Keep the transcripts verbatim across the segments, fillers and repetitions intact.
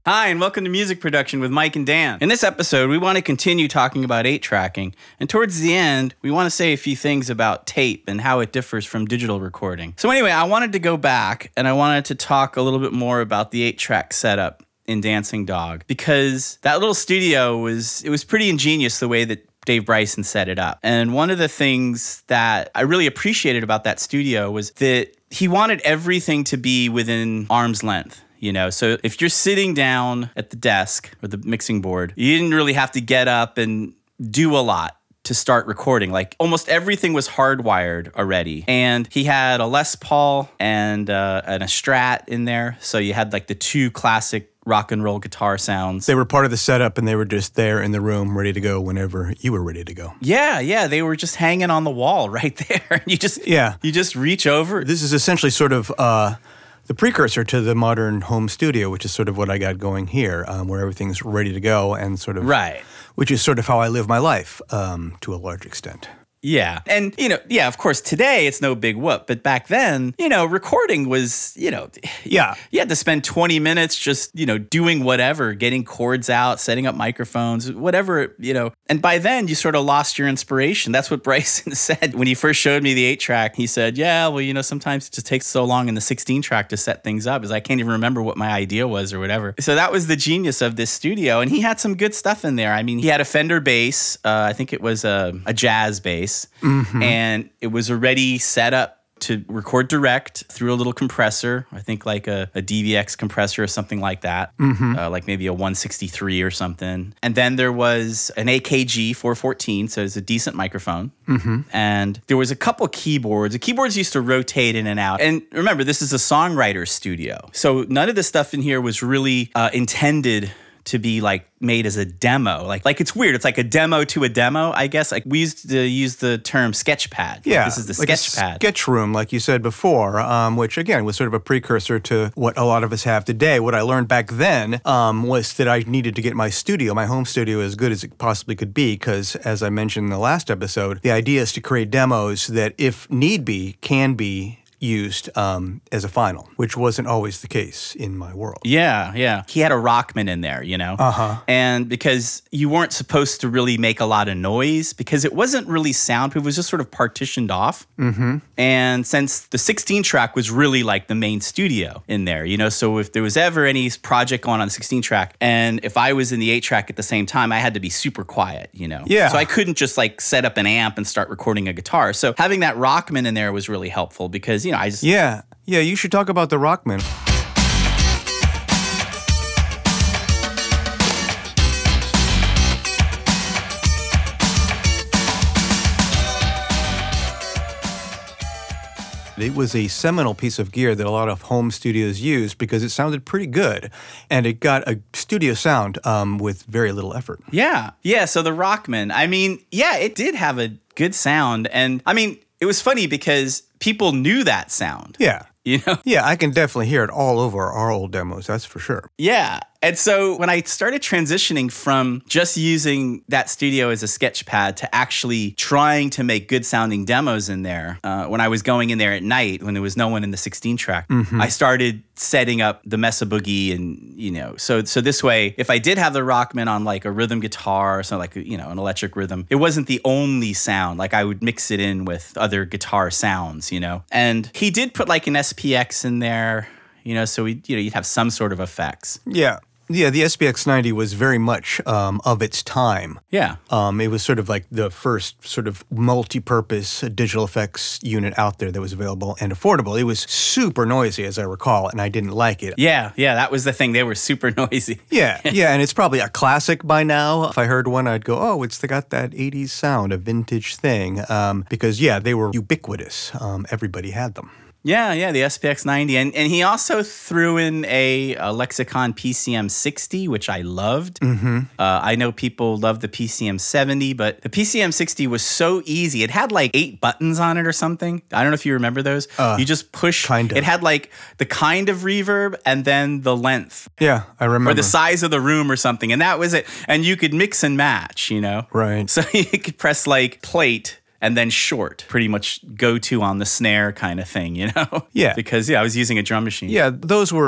Hi, and welcome to Music Production with Mike and Dan. In this episode, we want to continue talking about eight-tracking, and towards the end, we want to say a few things about tape and how it differs from digital recording. So anyway, I wanted to go back, and I wanted to talk a little bit more about the eight-track setup in Dancing Dog, because that little studio was, it was pretty ingenious the way that Dave Bryson set it up. And one of the things that I really appreciated about that studio was that he wanted everything to be within arm's length. You know, so if you're sitting down at the desk or the mixing board, you didn't really have to get up and do a lot to start recording. Like almost everything was hardwired already. And he had a Les Paul and, uh, and a Strat in there. So you had like the two classic rock and roll guitar sounds. They were part of the setup and they were just there in the room ready to go whenever you were ready to go. Yeah, yeah. They were just hanging on the wall right there. You just, yeah. you just reach over. This is essentially sort of uh, the precursor to the modern home studio, which is sort of what I got going here, um, where everything's ready to go and sort of, right. which is sort of how I live my life um, to a large extent. Yeah. And, you know, yeah, of course, today it's no big whoop. But back then, you know, recording was, you know, yeah, you had to spend twenty minutes just, you know, doing whatever, getting chords out, setting up microphones, whatever, you know. And by then you sort of lost your inspiration. That's what Bryson said when he first showed me the eight track. He said, yeah, well, you know, sometimes it just takes so long in the sixteen track to set things up, is I can't even remember what my idea was or whatever. So that was the genius of this studio. And he had some good stuff in there. I mean, he had a Fender bass. Uh, I think it was a, a jazz bass. Mm-hmm. And it was already set up to record direct through a little compressor, I think like a, a D V X compressor or something like that, mm-hmm. uh, like maybe a one sixty-three or something. And then there was an A K G four fourteen, so it's a decent microphone. Mm-hmm. And there was a couple keyboards. The keyboards used to rotate in and out. And remember, this is a songwriter's studio. So none of the stuff in here was really uh, intended to be like made as a demo. Like, like it's weird. It's like a demo to a demo, I guess. Like we used to use the term sketchpad. Yeah. Like this is the like sketchpad. Sketch room, like you said before, um, which again was sort of a precursor to what a lot of us have today. What I learned back then um, was that I needed to get my studio, my home studio, as good as it possibly could be, because as I mentioned in the last episode, the idea is to create demos that, if need be, can be used um, as a final, which wasn't always the case in my world. Yeah, yeah. He had a Rockman in there, you know? Uh-huh. And because you weren't supposed to really make a lot of noise, because it wasn't really soundproof, it was just sort of partitioned off. Mm-hmm. And since the sixteen track was really like the main studio in there, you know? So if there was ever any project going on the sixteen track, and if I was in the eight track at the same time, I had to be super quiet, you know? Yeah. So I couldn't just like set up an amp and start recording a guitar. So having that Rockman in there was really helpful because, you know, I just... Yeah, yeah, you should talk about the Rockman. It was a seminal piece of gear that a lot of home studios used because it sounded pretty good, and it got a studio sound um, with very little effort. Yeah, yeah, so the Rockman, I mean, yeah, it did have a good sound, and I mean, it was funny because people knew that sound. Yeah. You know? Yeah, I can definitely hear it all over our old demos, that's for sure. Yeah. And so when I started transitioning from just using that studio as a sketch pad to actually trying to make good sounding demos in there, uh, when I was going in there at night when there was no one in the sixteen track, mm-hmm. I started setting up the Mesa Boogie, and, you know, so so this way, if I did have the Rockman on like a rhythm guitar or something like, you know, an electric rhythm, it wasn't the only sound. Like I would mix it in with other guitar sounds, you know. And he did put like an S P X in there, you know, so we, you know, you'd have some sort of effects. Yeah. Yeah, the S P X ninety was very much um, of its time. Yeah. Um, it was sort of like the first sort of multi-purpose digital effects unit out there that was available and affordable. It was super noisy, as I recall, and I didn't like it. Yeah, yeah, that was the thing. They were super noisy. Yeah, yeah, and it's probably a classic by now. If I heard one, I'd go, oh, it's got that eighties sound, a vintage thing. Um, because, yeah, they were ubiquitous. Um, everybody had them. Yeah, yeah, the S P X ninety. And and he also threw in a, a Lexicon P C M sixty, which I loved. Mm-hmm. Uh, I know people love the P C M seventy, but the P C M sixty was so easy. It had like eight buttons on it or something. I don't know if you remember those. Uh, you just push. Kind of. It had like the kind of reverb and then the length. Yeah, I remember. Or the size of the room or something. And that was it. And you could mix and match, you know? Right. So you could press like plate and then short, pretty much go to on the snare kind of thing, you know? Yeah. Because, yeah, I was using a drum machine. Yeah, those were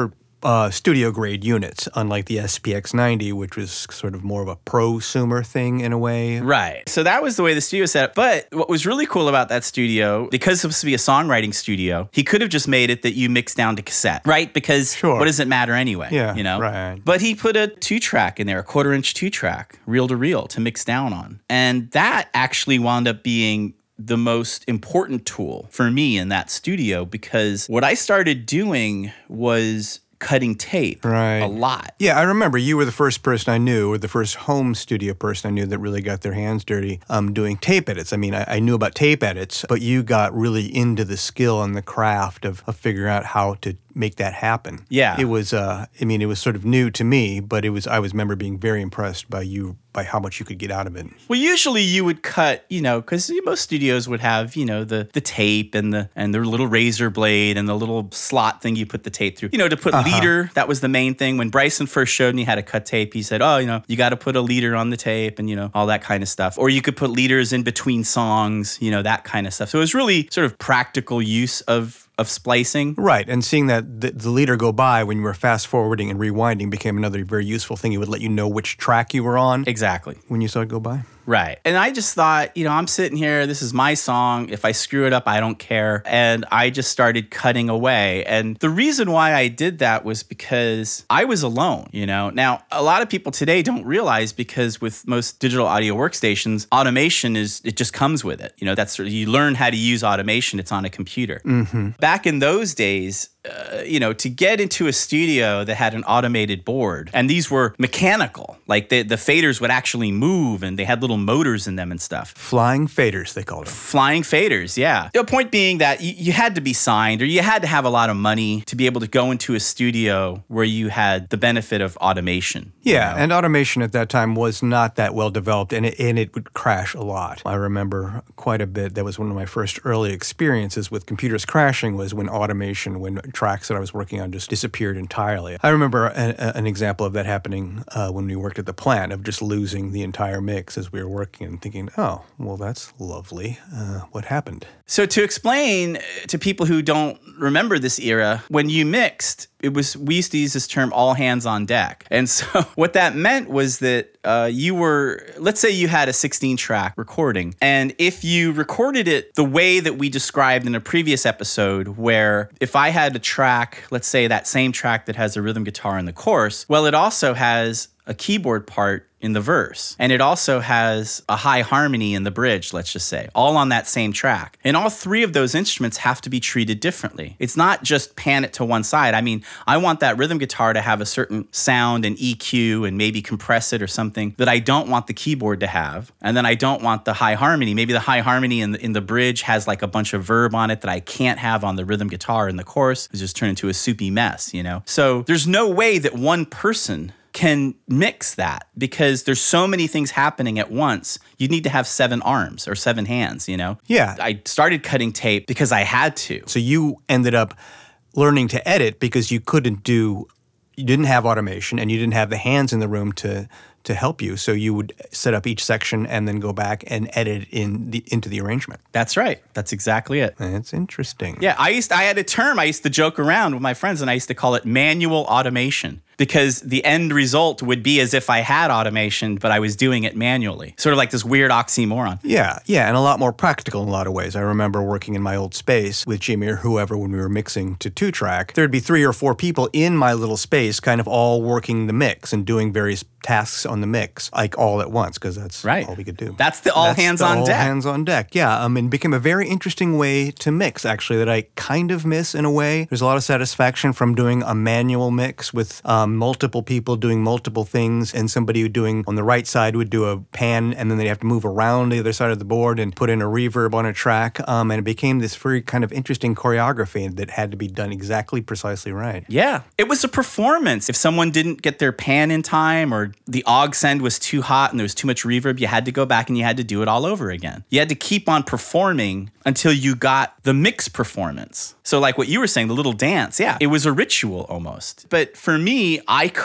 uh, studio grade units, unlike the S P X ninety, which was sort of more of a prosumer thing in a way. Right. So that was the way the studio set up. But what was really cool about that studio, because it's supposed to be a songwriting studio, he could have just made it that you mix down to cassette, right? Because Sure. what does it matter anyway? Yeah, you know? right. But he put a two track in there, a quarter inch two track, reel to reel to mix down on. And that actually wound up being the most important tool for me in that studio, because what I started doing was cutting tape Right. a lot. Yeah, I remember you were the first person I knew, or the first home studio person I knew that really got their hands dirty um, doing tape edits. I mean, I, I knew about tape edits, but you got really into the skill and the craft of, of figuring out how to make that happen. Yeah. It was, uh, I mean, it was sort of new to me, but it was, I was remember being very impressed by you, by how much you could get out of it. Well, usually you would cut, you know, because most studios would have, you know, the the tape and the and their little razor blade and the little slot thing you put the tape through. You know, to put Uh-huh. leader, that was the main thing. When Bryson first showed me how to cut tape, he said, oh, you know, you got to put a leader on the tape and, you know, all that kind of stuff. Or you could put leaders in between songs, you know, that kind of stuff. So it was really sort of practical use of of splicing. Right, and seeing that the, the leader go by when you were fast forwarding and rewinding became another very useful thing. It would let you know which track you were on Exactly. when you saw it go by. Right. And I just thought, you know, I'm sitting here, this is my song. If I screw it up, I don't care. And I just started cutting away. And the reason why I did that was because I was alone, you know. Now, a lot of people today don't realize, because with most digital audio workstations, automation is, it just comes with it. You know, that's sort of, you learn how to use automation, it's on a computer. Mm-hmm. Back in those days, Uh, you know, to get into a studio that had an automated board, and these were mechanical, like the, the faders would actually move and they had little motors in them and stuff. Flying faders, they called them. Flying faders, yeah. The point being that you, you had to be signed, or you had to have a lot of money to be able to go into a studio where you had the benefit of automation. Yeah, you know? and automation at that time was not that well developed, and it, and it would crash a lot. I remember quite a bit. That was one of my first early experiences with computers crashing, was when automation, when tracks that I was working on just disappeared entirely. I remember a, a, an example of that happening uh, when we worked at the plant, of just losing the entire mix as we were working and thinking, oh, well, that's lovely. Uh, what happened? So to explain to people who don't remember this era, when you mixed, it was, we used to use this term, all hands on deck. And so what that meant was that uh, you were, let's say you had a sixteen track recording, and if you recorded it the way that we described in a previous episode, where if I had a track, let's say that same track that has a rhythm guitar in the chorus, well, it also has a keyboard part in the verse. And it also has a high harmony in the bridge, let's just say, all on that same track. And all three of those instruments have to be treated differently. It's not just pan it to one side. I mean, I want that rhythm guitar to have a certain sound and E Q and maybe compress it or something that I don't want the keyboard to have. And then I don't want the high harmony. Maybe the high harmony in the, in the bridge has like a bunch of verb on it that I can't have on the rhythm guitar in the chorus. It's just turned into a soupy mess, you know? So there's no way that one person can mix that, because there's so many things happening at once. You need to have seven arms or seven hands, you know? Yeah. I started cutting tape because I had to. So you ended up learning to edit because you couldn't do, you didn't have automation and you didn't have the hands in the room to to help you. So you would set up each section and then go back and edit in the into the arrangement. That's right. That's exactly it. That's interesting. Yeah, I used I had a term I used to joke around with my friends, and I used to call it manual automation, because the end result would be as if I had automation, but I was doing it manually. Sort of like this weird oxymoron. Yeah, yeah, and a lot more practical in a lot of ways. I remember working in my old space with Jimmy or whoever when we were mixing to two-track. There'd be three or four people in my little space kind of all working the mix and doing various tasks on the mix, like all at once, because that's right. all we could do. That's the all that's hands the on all deck. hands on deck, yeah. Um, and became a very interesting way to mix, actually, that I kind of miss in a way. There's a lot of satisfaction from doing a manual mix with um, multiple people doing multiple things, and somebody doing on the right side would do a pan, and then they'd have to move around the other side of the board and put in a reverb on a track. Um, and it became this very kind of interesting choreography that had to be done exactly precisely right. Yeah. It was a performance. If someone didn't get their pan in time, or the aux send was too hot and there was too much reverb, you had to go back and you had to do it all over again. You had to keep on performing until you got the mix performance. So like what you were saying, the little dance, yeah, it was a ritual almost. But for me, I couldn't.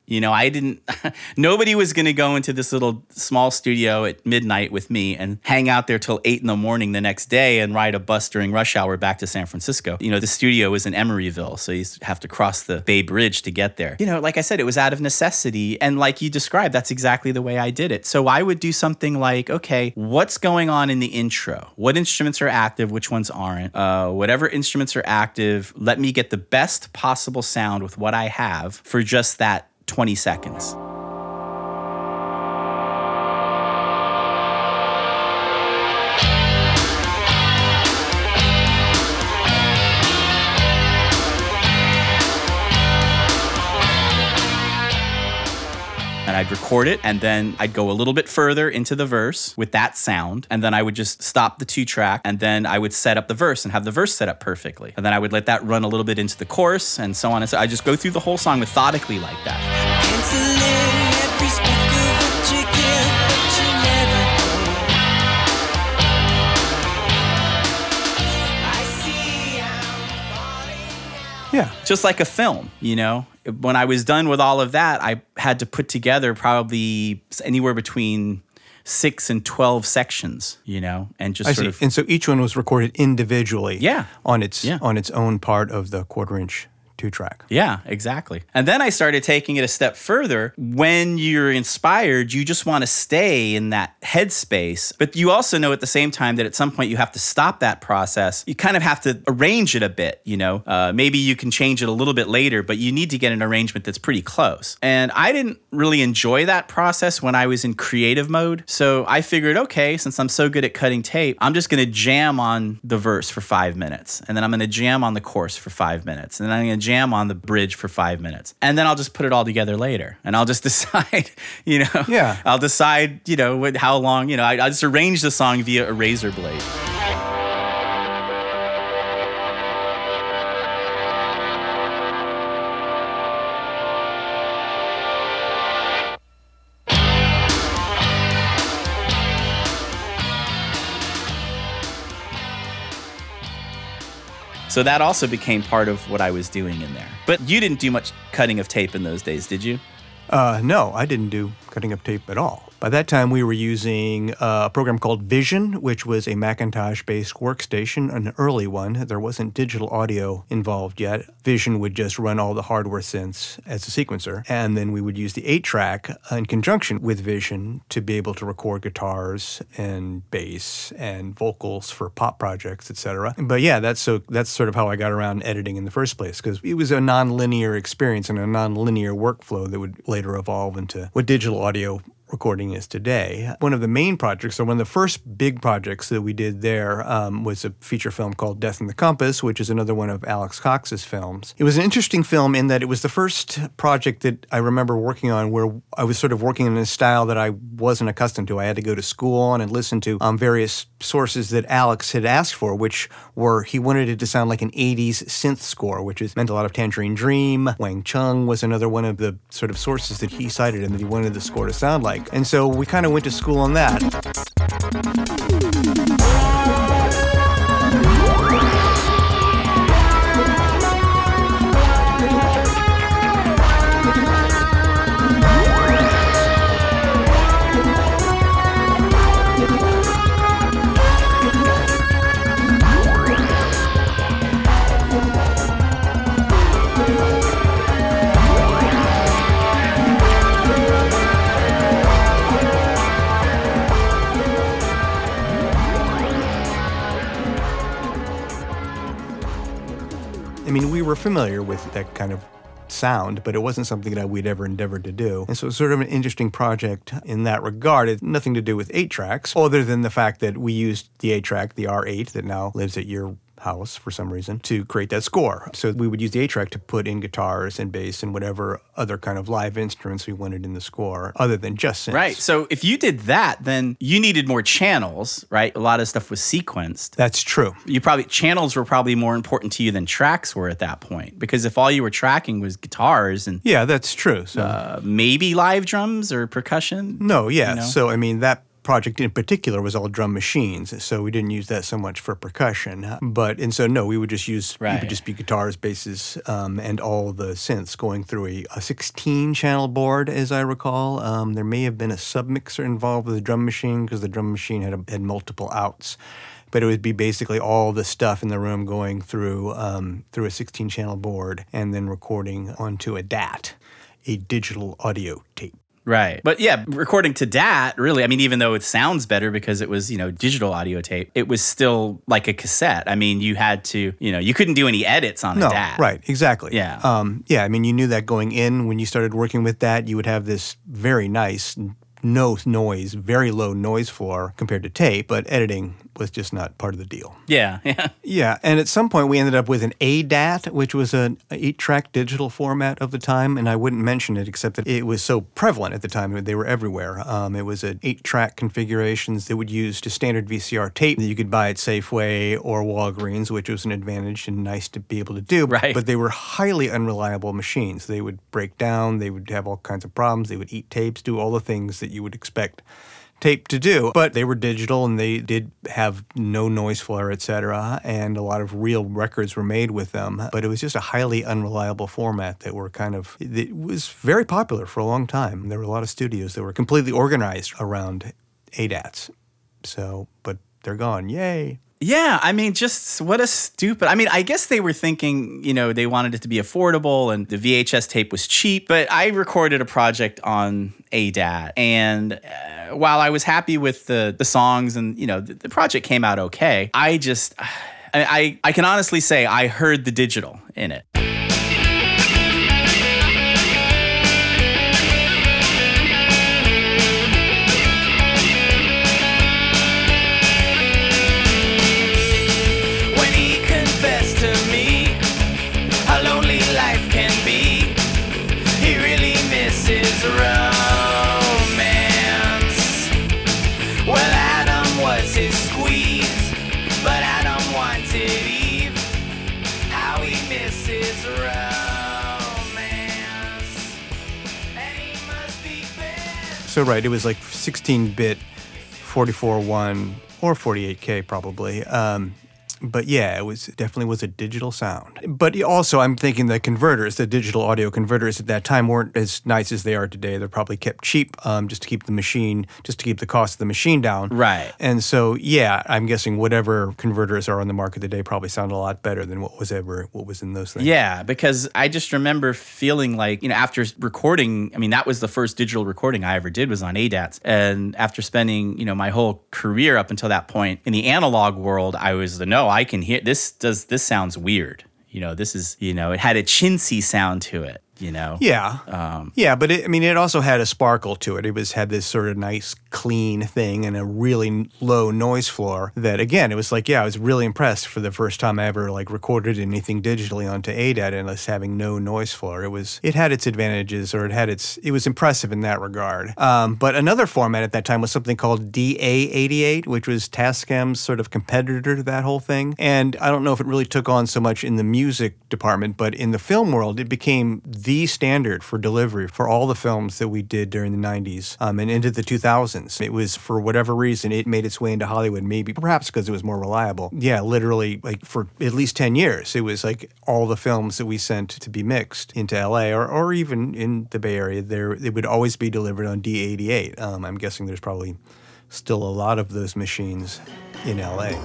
You know, I didn't, nobody was going to go into this little small studio at midnight with me and hang out there till eight in the morning the next day and ride a bus during rush hour back to San Francisco. You know, the studio was in Emeryville, so you used to have to cross the Bay Bridge to get there. You know, like I said, it was out of necessity. And like you described, that's exactly the way I did it. So I would do something like, okay, what's going on in the intro? What instruments are active? Which ones aren't? Uh, whatever instruments are active, let me get the best possible sound with what I have for just that twenty seconds. And I'd record it, and then I'd go a little bit further into the verse with that sound, and then I would just stop the two track, and then I would set up the verse and have the verse set up perfectly. And then I would let that run a little bit into the chorus, and so on and so. I just go through the whole song methodically like that. Yeah. Just like a film, you know? When I was done with all of that, I had to put together probably anywhere between six and twelve sections, you know, and just I sort see. of. And so each one was recorded individually. Yeah. On its Yeah. on its own part of the quarter inch two track. Yeah, exactly. And then I started taking it a step further. When you're inspired, you just want to stay in that headspace. But you also know at the same time that at some point you have to stop that process. You kind of have to arrange it a bit, you know. Uh, maybe you can change it a little bit later, but you need to get an arrangement that's pretty close. And I didn't really enjoy that process when I was in creative mode. So I figured, okay, since I'm so good at cutting tape, I'm just going to jam on the verse for five minutes. And then I'm going to jam on the chorus for five minutes. And then I'm going to jam on the bridge for five minutes. And then I'll just put it all together later. And I'll just decide, you know, Yeah. I'll decide, you know, what, how long, you know, I, I'll just arrange the song via a razor blade. So that also became part of what I was doing in there. But you didn't do much cutting of tape in those days, did you? Uh, no, I didn't do cutting up tape at all. By that time, we were using a program called Vision, which was a Macintosh-based workstation, an early one. There wasn't digital audio involved yet. Vision would just run all the hardware synths as a sequencer. And then we would use the eight track in conjunction with Vision to be able to record guitars and bass and vocals for pop projects, et cetera. But yeah, that's so that's sort of how I got around editing in the first place, because it was a non-linear experience and a non-linear workflow that would later evolve into what digital audio recording is today. One of the main projects, or one of the first big projects that we did there um, was a feature film called Death in the Compass, which is another one of Alex Cox's films. It was an interesting film in that it was the first project that I remember working on where I was sort of working in a style that I wasn't accustomed to. I had to go to school on and listen to um, various sources that Alex had asked for, which were, he wanted it to sound like an eighties synth score, which is, meant a lot of Tangerine Dream. Wang Chung was another one of the sort of sources that he cited and that he wanted the score to sound like. And so we kind of went to school on that. I mean, we were familiar with that kind of sound, but it wasn't something that we'd ever endeavored to do. And so it's sort of an interesting project in that regard. It had nothing to do with eight tracks, other than the fact that we used the eight track, the R eight, that now lives at your house for some reason, to create that score. So we would use the eight track to put in guitars and bass and whatever other kind of live instruments we wanted in the score, other than just synths. Right. So if you did that, then you needed more channels, right? A lot of stuff was sequenced. That's true. You probably, channels were probably more important to you than tracks were at that point, because if all you were tracking was guitars and Yeah, that's true. So uh, maybe live drums or percussion. no, yeah. You know? So I mean that project in particular was all drum machines, so we didn't use that so much for percussion. But and so no, we would just use Right. it would just be guitars, basses, um, and all the synths going through a, a sixteen channel board, as I recall. Um, there may have been a submixer involved with the drum machine because the drum machine had a, had multiple outs. But it would be basically all the stuff in the room going through um, through a sixteen channel board and then recording onto a D A T, a digital audio tape. Right. But yeah, recording to D A T, really, I mean, even though it sounds better because it was, you know, digital audio tape, it was still like a cassette. I mean, you had to, you know, you couldn't do any edits on No, a D A T. right, exactly. Yeah. Um, yeah, I mean, you knew that going in when you started working with that, you would have this very nice, no noise, very low noise floor compared to tape, but editing was just not part of the deal. Yeah, yeah. Yeah, and at some point we ended up with an A D A T, which was an eight-track digital format of the time, and I wouldn't mention it except that it was so prevalent at the time. They were everywhere. Um, it was an eight-track configurations that would use just standard V C R tape that you could buy at Safeway or Walgreens, which was an advantage and nice to be able to do. Right. But they were highly unreliable machines. They would break down. They would have all kinds of problems. They would eat tapes, do all the things that you would expect tape to do, but they were digital and they did have no noise floor, et cetera, and a lot of real records were made with them, but it was just a highly unreliable format that were kind of, it was very popular for a long time. There were a lot of studios that were completely organized around A D A Ts, so, but they're gone, yay. Yeah, I mean, just what a stupid. I mean, I guess they were thinking, you know, they wanted it to be affordable and the V H S tape was cheap. But I recorded a project on A D A T. And uh, while I was happy with the, the songs and, you know, the, the project came out okay, I just, I, I, I can honestly say I heard the digital in it. So right, it was like sixteen-bit, forty-four one, or forty-eight K probably. Um, but yeah, it was definitely was a digital sound. But also, I'm thinking the converters, the digital audio converters at that time weren't as nice as they are today. They're probably kept cheap um, just to keep the machine, just to keep the cost of the machine down. Right. And so, yeah, I'm guessing whatever converters are on the market today probably sound a lot better than what was ever what was in those things. Yeah, because I just remember feeling like, you know, after recording, I mean, that was the first digital recording I ever did was on A D A Ts. And after spending, you know, my whole career up until that point in the analog world, I was the, no, I can hear, this does, this sounds weird. You know, this is, you know, it had a chintzy sound to it. You know? Yeah. Um, yeah, but it, I mean, it also had a sparkle to it. It was had this sort of nice, clean thing and a really low noise floor that, again, it was like, yeah, I was really impressed for the first time I ever, like, recorded anything digitally onto A D A T and us having no noise floor. It was, it had its advantages, or it had its, it was impressive in that regard. Um, but another format at that time was something called D A eighty-eight, which was Tascam's sort of competitor to that whole thing. And I don't know if it really took on so much in the music department, but in the film world, it became the standard for delivery for all the films that we did during the nineties um, and into the two thousands. It was, for whatever reason, it made its way into Hollywood, maybe perhaps because it was more reliable. Yeah, literally, like for at least ten years, it was like all the films that we sent to be mixed into L A or, or even in the Bay Area, there it would always be delivered on D eighty-eight. Um, I'm guessing there's probably still a lot of those machines in L A.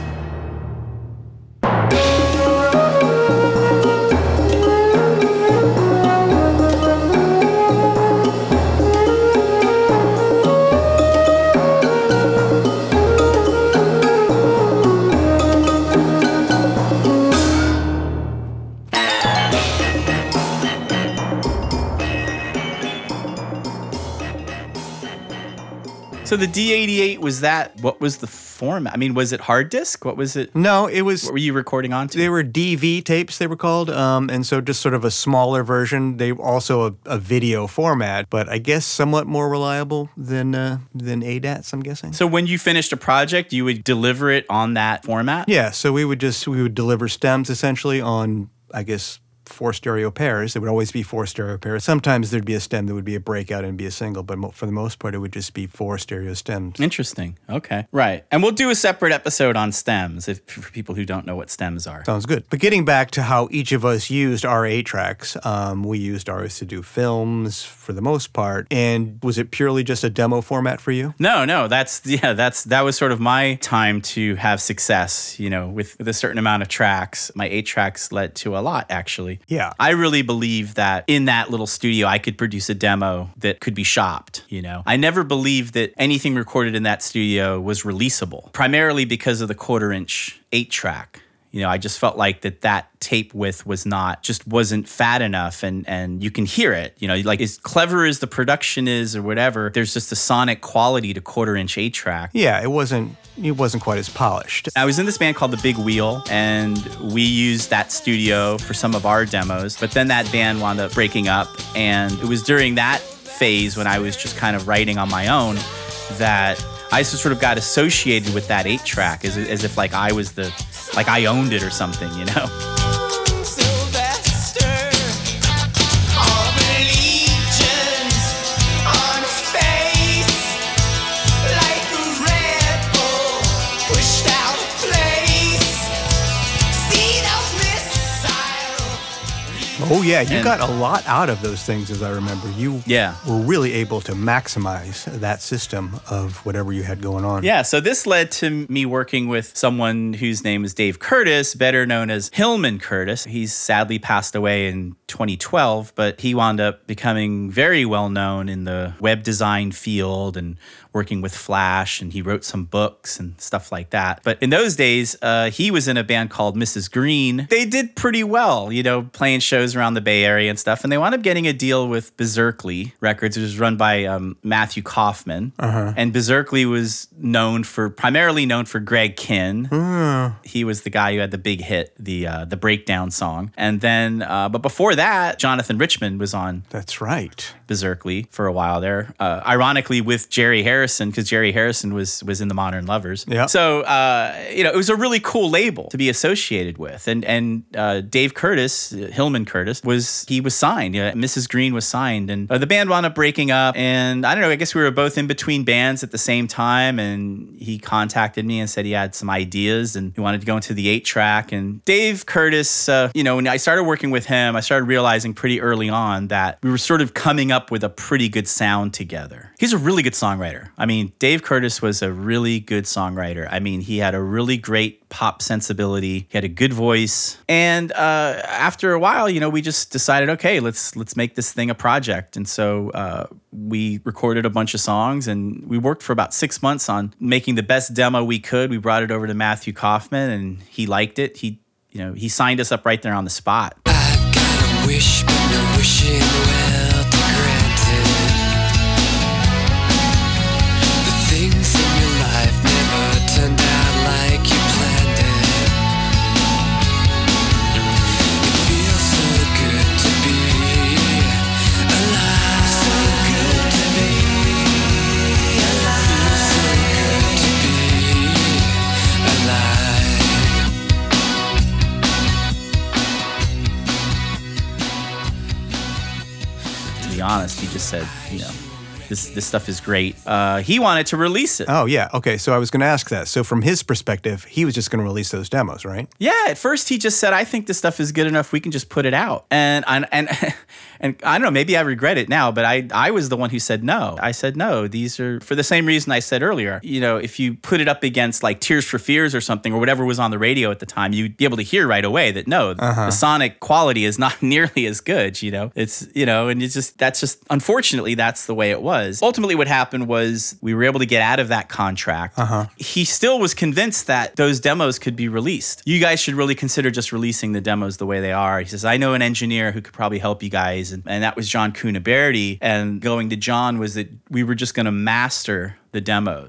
So the D eighty-eight, was that, what was the format? I mean, was it hard disk? What was it? No, it was... What were you recording onto? They were D V tapes, they were called, um, and so just sort of a smaller version. They were also a, a video format, but I guess somewhat more reliable than uh, than A D A Ts, I'm guessing. So when you finished a project, you would deliver it on that format? Yeah, so we would just, we would deliver stems essentially on, I guess, four stereo pairs. It would always be four stereo pairs. Sometimes there'd be a stem that would be a breakout and be a single, but mo- for the most part, it would just be four stereo stems. Interesting. Okay. Right. And we'll do a separate episode on stems if, for people who don't know what stems are. Sounds good. But getting back to how each of us used our eight tracks, um, we used ours to do films for the most part. And was it purely just a demo format for you? No, no. That's, yeah, that's, that was sort of my time to have success, you know, with, with a certain amount of tracks. My eight tracks led to a lot, actually. Yeah. I really believe that in that little studio, I could produce a demo that could be shopped, you know. I never believed that anything recorded in that studio was releasable, primarily because of the quarter inch eight track. You know, I just felt like that that tape width was not, just wasn't fat enough, and and you can hear it. You know, like as clever as the production is or whatever, there's just a sonic quality to quarter inch eight track. Yeah, it wasn't it wasn't quite as polished. I was in this band called The Big Wheel, and we used that studio for some of our demos, but then that band wound up breaking up, and it was during that phase when I was just kind of writing on my own that I just sort of got associated with that eight track as, as if like I was the, like I owned it or something, you know? Oh, yeah. You And- got a lot out of those things, as I remember. You Yeah. were really able to maximize that system of whatever you had going on. Yeah, so this led to me working with someone whose name is Dave Curtis, better known as Hillman Curtis. He's sadly passed away in twenty twelve, but he wound up becoming very well known in the web design field and working with Flash, and he wrote some books and stuff like that. But in those days, uh, he was in a band called Missus Green. They did pretty well, you know, playing shows around the Bay Area and stuff, and they wound up getting a deal with Berserkly Records, which was run by um, Matthew Kaufman. Uh-huh. And Berserkly was known for, primarily known for Greg Kinn. Mm. He was the guy who had the big hit, the uh, the Breakdown song. And then, uh, but before that, Jonathan Richman was on That's right. Berserkly for a while there. Uh, ironically, with Jerry Harrison, because Jerry Harrison was was in the Modern Lovers. Yeah. So uh, you know, it was a really cool label to be associated with. And and uh, Dave Curtis, uh, Hillman Curtis, was he was signed. You know, Missus Green was signed, and uh, the band wound up breaking up. And I don't know. I guess we were both in between bands at the same time. And he contacted me and said he had some ideas and he wanted to go into the eight track. And Dave Curtis, uh, you know, when I started working with him, I started realizing pretty early on that we were sort of coming up with a pretty good sound together. He's a really good songwriter. I mean, Dave Curtis was a really good songwriter. I mean, he had a really great pop sensibility. He had a good voice. And uh, after a while, you know, we just decided, okay, let's let's make this thing a project. And so uh, we recorded a bunch of songs, and we worked for about six months on making the best demo we could. We brought it over to Matthew Kaufman, and he liked it. He, you know, he signed us up right there on the spot. I've got a wish, but no wishing well to grant it. The things in your life never turned out like you planned it. It feels so good to be alive. So good to be alive. Feels so good to be alive. To be honest, he just said, you know, this this stuff is great. Uh, he wanted to release it. Oh, yeah. Okay, so I was going to ask that. So from his perspective, he was just going to release those demos, right? Yeah, at first he just said, "I think this stuff is good enough. We can just put it out." And and and, and I don't know. Maybe I regret it now, but I I was the one who said no. I said no. These are for the same reason I said earlier. You know, if you put it up against like Tears for Fears or something or whatever was on the radio at the time, you'd be able to hear right away that no, Uh-huh. the sonic quality is not nearly as good. You know, it's you know, and it's just that's just unfortunately that's the way it was. Ultimately, what happened was we were able to get out of that contract. Uh-huh. He still was convinced that those demos could be released. You guys should really consider just releasing the demos the way they are. He says, I know an engineer who could probably help you guys. And, and that was John Cunaberti. And going to John was that we were just going to master the demos.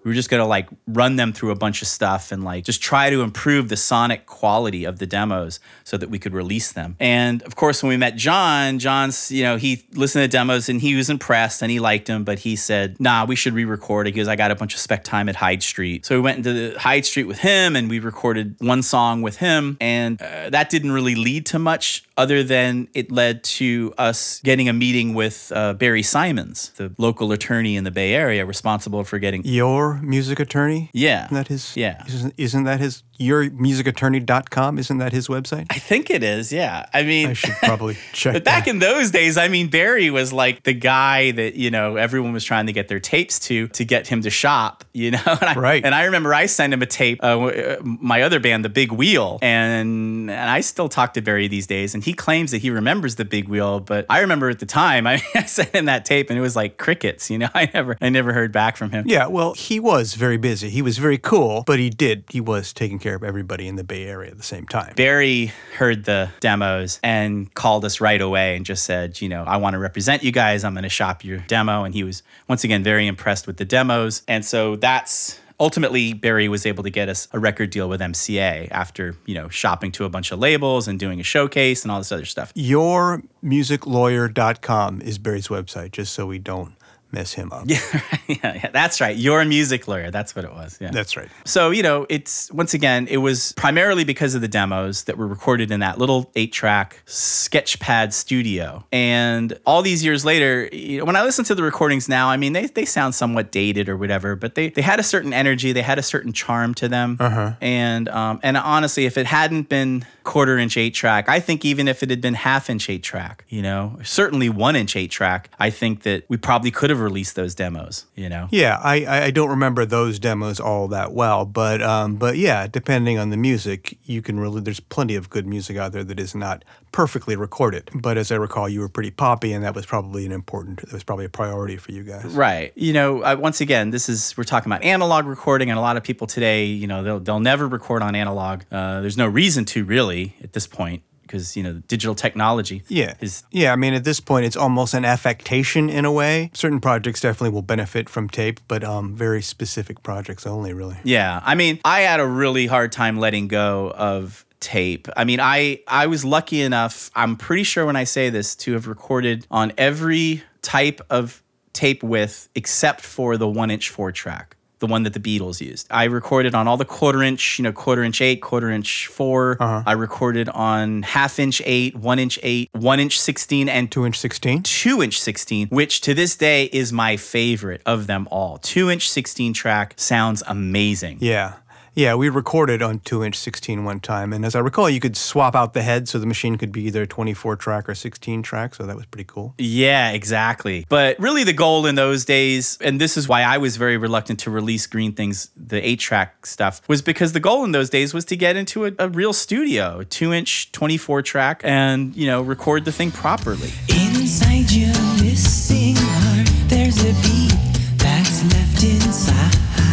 We were just going to like run them through a bunch of stuff and like just try to improve the sonic quality of the demos so that we could release them. And of course, when we met John, John's, you know, he listened to demos and he was impressed and he liked them, but he said, nah, we should re-record it because I got a bunch of spec time at Hyde Street. So we went into the Hyde Street with him and we recorded one song with him. And uh, that didn't really lead to much other than it led to us getting a meeting with uh, Barry Simons, the local attorney in the Bay Area responsible for getting... Your music attorney? Yeah. Isn't that his? Yeah. Isn't, isn't that his? your music attorney dot com? Isn't that his website? I think it is, yeah. I mean... I should probably check But back that. in those days, I mean, Barry was like the guy that, you know, everyone was trying to get their tapes to, to get him to shop, you know? And I, Right. And I remember I sent him a tape, uh, my other band, The Big Wheel, and, and I still talk to Barry these days, and he claims that he remembers The Big Wheel, but I remember at the time, I, I sent him that tape, and it was like crickets, you know? I never, I never heard back from him. Yeah, well, he was very busy. He was very cool, but he did, he was taking care of everybody in the Bay Area at the same time. Barry heard the demos and called us right away and just said, you know, I want to represent you guys. I'm going to shop your demo. And he was, once again, very impressed with the demos. And so that's ultimately Barry was able to get us a record deal with M C A after, you know, shopping to a bunch of labels and doing a showcase and all this other stuff. your music lawyer dot com is Barry's website, just so we don't mess him up. Yeah, yeah, yeah, that's right. Your music lawyer. That's what it was. Yeah. That's right. So, you know, it's, once again, it was primarily because of the demos that were recorded in that little eight-track Sketchpad studio. And all these years later, you know, when I listen to the recordings now, I mean, they, they sound somewhat dated or whatever, but they, they had a certain energy, they had a certain charm to them. Uh-huh. And, um, and honestly, if it hadn't been quarter-inch eight-track, I think even if it had been half-inch eight-track, you know, certainly one-inch eight-track, I think that we probably could have released those demos, you know? Yeah, I, I don't remember those demos all that well, but um, but yeah, depending on the music, you can really, there's plenty of good music out there that is not perfectly recorded. But as I recall, you were pretty poppy, and that was probably an important, that was probably a priority for you guys. Right. You know, uh, once again, this is, we're talking about analog recording, and a lot of people today, you know, they'll, they'll never record on analog. Uh, there's no reason to really at this point, because, you know, digital technology Yeah. is... Yeah, I mean, at this point, it's almost an affectation in a way. Certain projects definitely will benefit from tape, but um, very specific projects only, really. Yeah. I mean, I had a really hard time letting go of tape. I mean, I, I was lucky enough, I'm pretty sure when I say this, to have recorded on every type of tape width except for the one-inch four-track. The one that the Beatles used. I recorded on all the quarter inch, you know, quarter inch eight, quarter inch four. Uh-huh. I recorded on half inch eight, one inch eight, one inch sixteen, and Two inch sixteen? two inch sixteen, which to this day is my favorite of them all. Two inch sixteen track sounds amazing. Yeah. Yeah, we recorded on two inch sixteen one time, and as I recall, you could swap out the head so the machine could be either twenty-four track or sixteen track, so that was pretty cool. Yeah, exactly. But really the goal in those days, and this is why I was very reluctant to release Green Things, the eight-track stuff, was because the goal in those days was to get into a, a real studio, a two-inch, twenty-four track, and, you know, record the thing properly. Inside your missing heart, there's a beat that's left inside.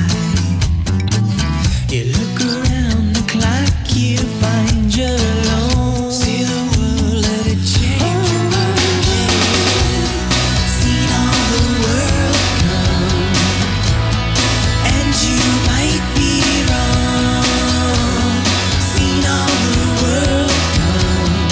You look around the clock, you find you're alone. See the world, let it change your mind. Seen all the world come, and you might be wrong. Seen all the world come.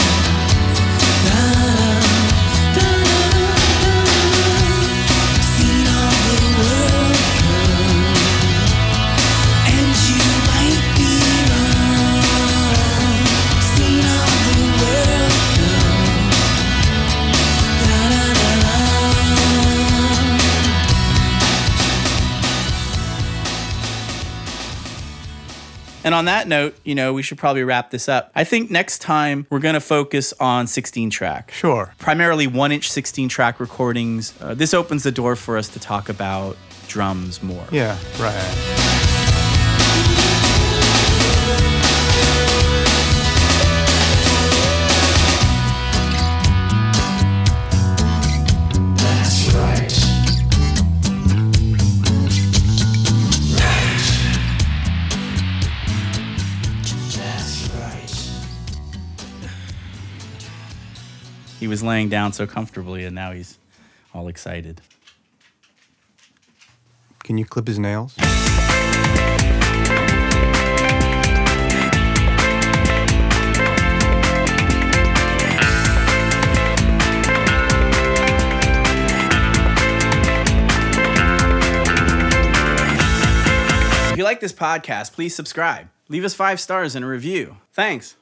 Da, da, da, da. Seen all the world come, and you might be wrong. Seen all the world come. Da, da, da, da. And on that note, you know, we should probably wrap this up. I think next time we're going to focus on sixteen track. Sure. Primarily one-inch sixteen track recordings. Uh, this opens the door for us to talk about drums more. Yeah, right. That's right. Right. That's right. He was laying down so comfortably, and now he's all excited. Can you clip his nails? If you like this podcast, please subscribe. Leave us five stars and a review. Thanks.